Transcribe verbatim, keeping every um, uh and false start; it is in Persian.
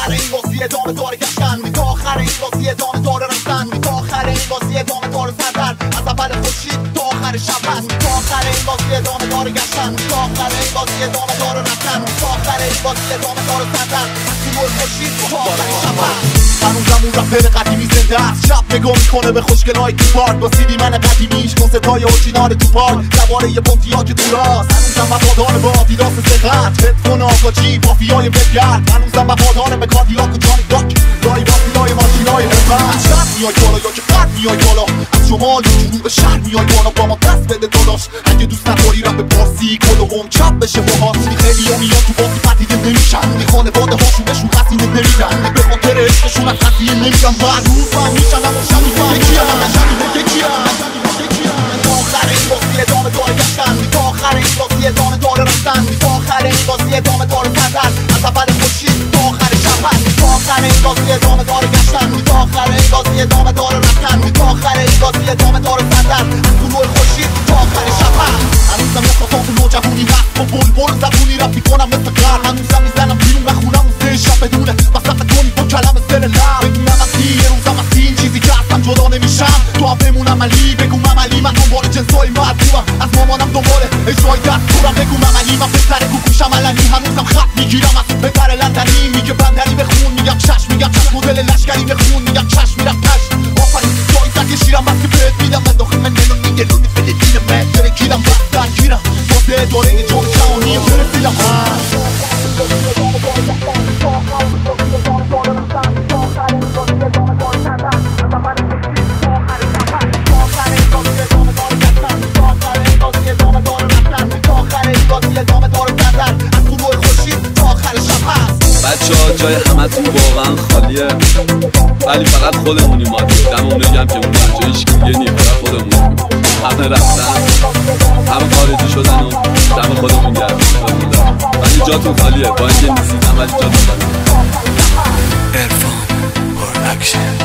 آخر این بازی ادامه داره گشتن، تا آخر این بازی ادامه داره رفتن، تا آخر این بازی ادامه داره سردن، از اول خورشید تا آخر شب هست، تا آخر این بازی ادامه داره گشتن، تا آخر این بازی ادامه داره رفتن، تا آخر این بازی ادامه داره سردن، از طلوع خورشید تا آخر شب هست. هنوزم اون رپر قدیمی زنده است، شب نگاه میکنه به خوشگلای تو پارک با سیدی من قدیمیش، کنسرتای اورجینال تو پارک سواره یه پونتیا که دوراست. هنوزم وفادار به آدیداس سقط، هدفون آقاجی مافیای وبگرد، هنوزم وفادار به کادیلاک و جانی داک، لای واسیلای ماشینای همت. شب میای بالا یا که قد میای بالا، از شمال یا جنوب شهر میای بالا، با ما دست بده داداش. اگه دوست نداری رپ پارسی کدوم چپ بشه باهات، خیلی ها میان تو بازی پدیده نمیشن، خانواده هاشون بهشون قصیده نمیدن، به خاطر عشقشون از قضیه نمیگن، بعد روزم میشن اما شب میفهم یکیم یکیم. تا آخر این بازی ادامه داره گشتن، تا آخر این بازی ادامه داره رفتن، تا آخر این بازی ادامه داره سردن، از اول خورشید تا آخر شب هست، تا آخر این بازی ادامه داره گشتن، تا آخر این بازی ادامه داره رفتن، تا آخر این بازی ادامه داره سردن، از طلوع خورشید تا آخر شب هست. هنوزم احساسات نوجوانی هست، با بلبل زبونی رپ میکنم مثل قرن، هنوزم میزنم بیرون و خونم و سه شب بدونه وسط کنی با کلمه سر لب، بدونم از یه روزم از این چیزی که اصلا جدا نمیشم، تو هم بمونم علی بگوم عملی، من دنبال جنسای مردوم، از مامانم دنبال اجرای دستورم، بگوم عملی من پسر کوکوشم علنی، هنوزم خط میگیرم از اون پسر لندنی، میگه بندری بخون میگم چشم، میگم چشم مدل لشکری بخون میگم چشم، میرم کش آفرین جایی زد شیرم بس که بهت میدم، من داخل من نلو نگلونی فلسطین من ترکیدم بس درگیرم واسه داره جور جهانی برسیدم. بچه ها جای همه تون واقعا خالیه، ولی فقط خودمونیم ما دمون بگم که اون بچه هیچ که دیگه نیم، فقط خودمونیم، همه رفتن همه خارجی شدن و دم خودمون گردیم، ولی جاتون خالیه، با اینکه نیستیدم ولی جاتون خالیه. عرفان پروداکشن.